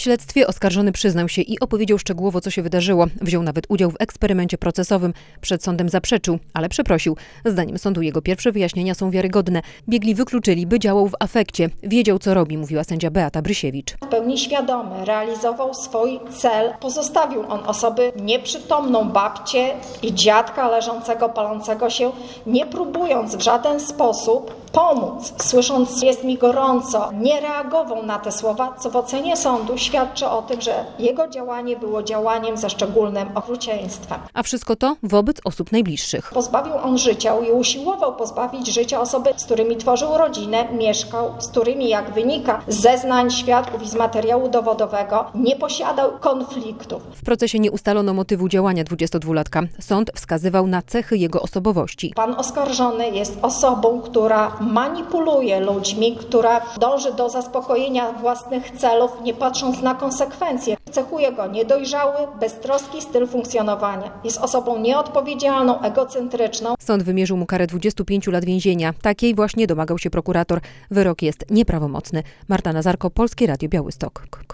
śledztwie oskarżony przyznał się i opowiedział szczegółowo, co się wydarzyło. Wziął nawet udział w eksperymencie procesowym. Przed sądem zaprzeczył, ale przeprosił. Zdaniem sądu jego pierwsze wyjaśnienia są wiarygodne. Biegli wykluczyli, by działał w afekcie. Wiedział, co robi, mówiła sędzia Beata Brysiewicz. W pełni świadomy realizował swój cel. Pozostawił on osoby nieprzytomną, babcię i dziadka leżącego, palącego się, nie próbując w żaden sposób pomóc. Słysząc, jest mi gorąco, nie reagował na te słowa, co w ocenie sądu świadczy o tym, że jego działanie było działaniem ze szczególnym okrucieństwem. A wszystko to wobec osób najbliższych. Pozbawił on życia i usiłował pozbawić życia osoby, z którymi tworzył rodzinę, mieszkał, z którymi, jak wynika z zeznań świadków i z materiału dowodowego, nie posiadał konfliktów. W procesie nie ustalono motywu działania 22-latka. Sąd wskazywał na cechy jego osobowości. Pan oskarżony jest osobą, która manipuluje ludźmi, która dąży do zaspokojenia własnych celów, nie patrząc na konsekwencje. Cechuje go niedojrzały, beztroski styl funkcjonowania. Jest osobą nieodpowiedzialną, egocentryczną. Sąd wymierzył mu karę 25 lat więzienia. Takiej właśnie domagał się prokurator. Wyrok jest nieprawomocny. Marta Nazarko, Polskie Radio Białystok.